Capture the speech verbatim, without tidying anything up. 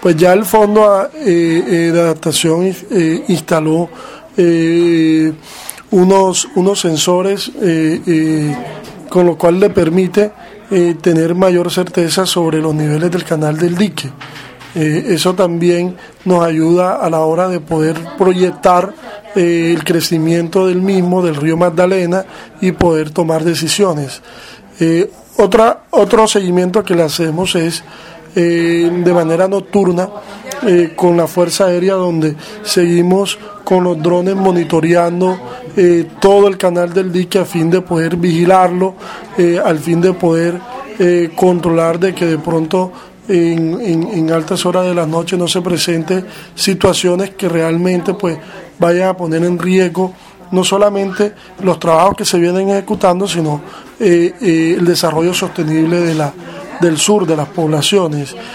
pues ya el Fondo eh, eh, de Adaptación eh, instaló eh, unos, unos sensores eh, eh, con lo cual le permite eh, tener mayor certeza sobre los niveles del canal del dique. Eh, eso también nos ayuda a la hora de poder proyectar eh, el crecimiento del mismo, del río Magdalena, y poder tomar decisiones. Eh, otra, otro seguimiento que le hacemos es eh, de manera nocturna eh, con la Fuerza Aérea, donde seguimos con los drones monitoreando eh, todo el canal del dique a fin de poder vigilarlo, eh, al fin de poder eh, controlar de que de pronto En, en, en altas horas de la noche no se presenten situaciones que realmente pues vayan a poner en riesgo no solamente los trabajos que se vienen ejecutando, sino eh, eh, el desarrollo sostenible de la, del sur, de las poblaciones.